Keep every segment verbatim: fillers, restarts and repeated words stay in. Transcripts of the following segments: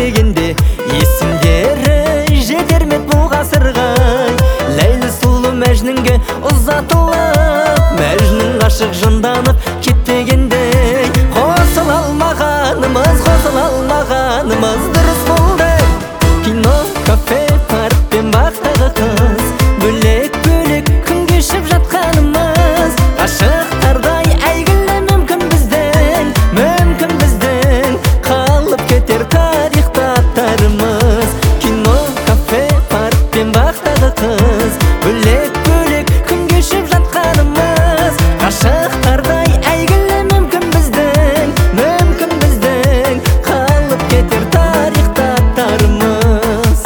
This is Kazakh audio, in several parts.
дегенде есімдері жетермек бұл ғасырға. Ләйлі сұлу Мәжнүнге ұзатылып, Мәжнүн ғашық жынданып кетпегенде, қосыла алмағанымыз, қосыла алмағанымыз дұрыс болды. Кино, кафе, парк пен бақтағы қыз, бөлек-бөлек күн кешіп жатқанымыз, ғашықтардай әйгілі мүмкін бізден, мүмкін бізден қалып кетер тарихта аттарымыз. Кино, кафе, парк пен бақтағы қыз, бөлек-бөлек күн кешіп жатқанымыз, ғашықтардай әйгілі мүмкін бізден, мүмкін бізден қалып кетер тарихта аттарымыз.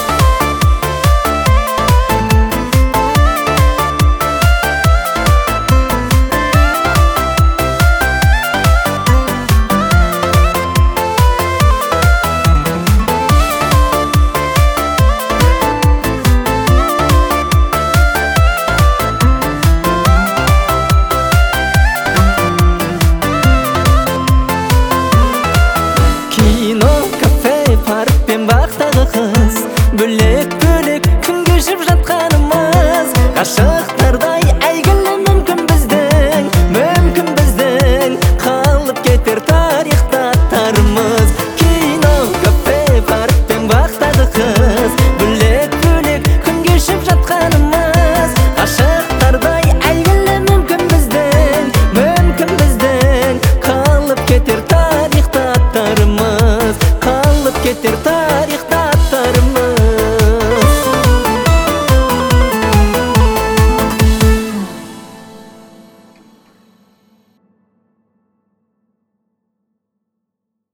Кино, кафе, парк пен бақтағы қыз, бөлек-бөлек күн кешіп жатқанымыз, ғашықтардай әйгілі мүмкін бізден, мүмкін бізден қалып кетер тарихта аттарымыз. Кино, кафе, парк пен бақтағы қыз, бөлек-бөлек күн кешіп жатқанымыз, ғашықтардай әйгілі мүмкін бізден, мүмкін бізден қалып кетер тарихта аттарымыз, қалып кетер тарихта